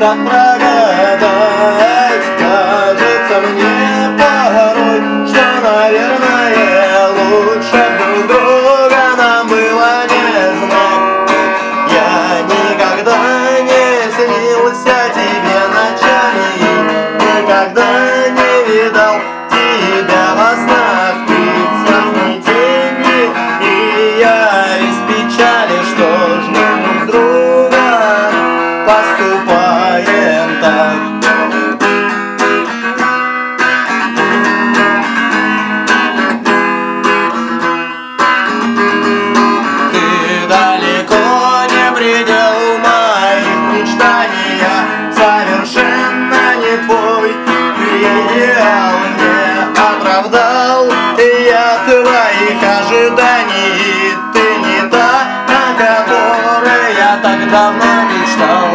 так прогадать. Кажется мне порой, что, наверное, лучше друг друга нам было не знать. Я никогда не снился тебе ночами, никогда не видал тебя во снах. Ты в ясной тени, и я весь печали, что ж мы друг с другом поступаем так. Ты далеко не предел моих мечтаний, я совершенно не твой идеал, не оправдал я твоих ожиданий. Ты не та, о которой я так давно мечтал.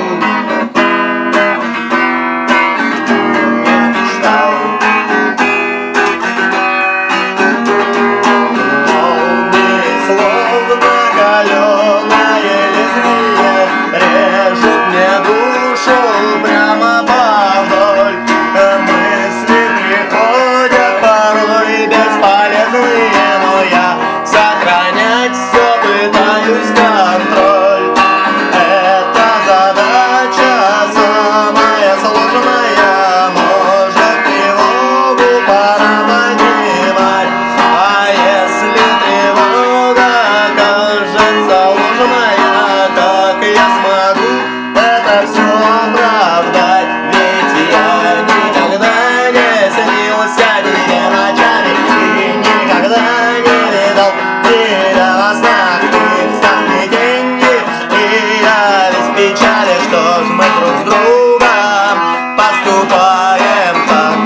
Молнии, словно каленое лезвие, режут мне душу прямо повдоль. Мысли приходят порой бесполезные, но я сохранять все пытаюсь контроль. Эта задача самая сложная, может тревогу пора понимать. А если тревога кажется ложная, как я смогу это все оправдать? Ведь я никогда не снился тебе ночами и никогда не видел тебя во снах. Ты в ясной тени, и я весь печали, что ж мы друг с другом поступаем так.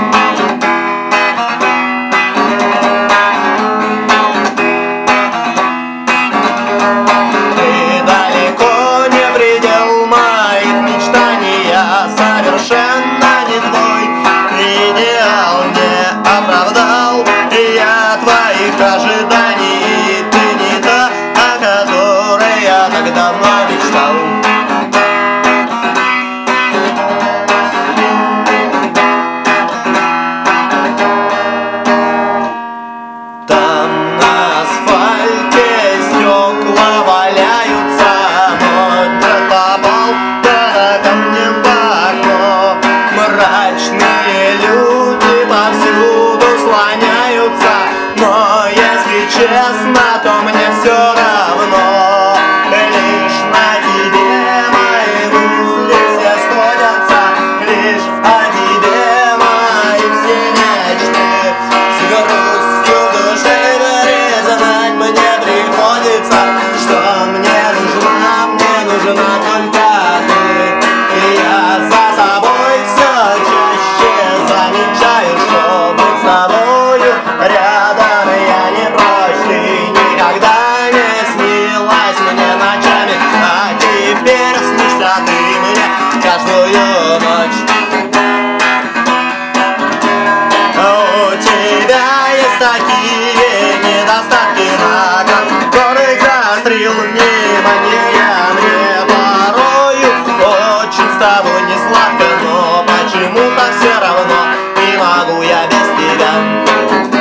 Ты далеко не предел моих мечтаний, я совершенно не твой идеал, не оправдал я твоих ожиданий. Ты не та, о которой я так давно мечтал. Там на асфальте стекла валяются, мой попал ко мне в окно. Мрачные люди повсюду слоняются, но если честно, то мне все равно. Лишь на тебе мои мысли все сходятся, лишь о тебе мои все мечты. С грустью в душе признать мне приходится, что мне нужна только ты. И я за собой все чаще замечаю, что быть с тобою рядом я не прочь. Ты никогда не снилась мне ночами, а теперь снишься ты мне каждую ночь. У тебя есть такие недостатки, на которых заострил внимание мне порою. Очень с тобой не сладко, но почему-то все равно не могу я без тебя.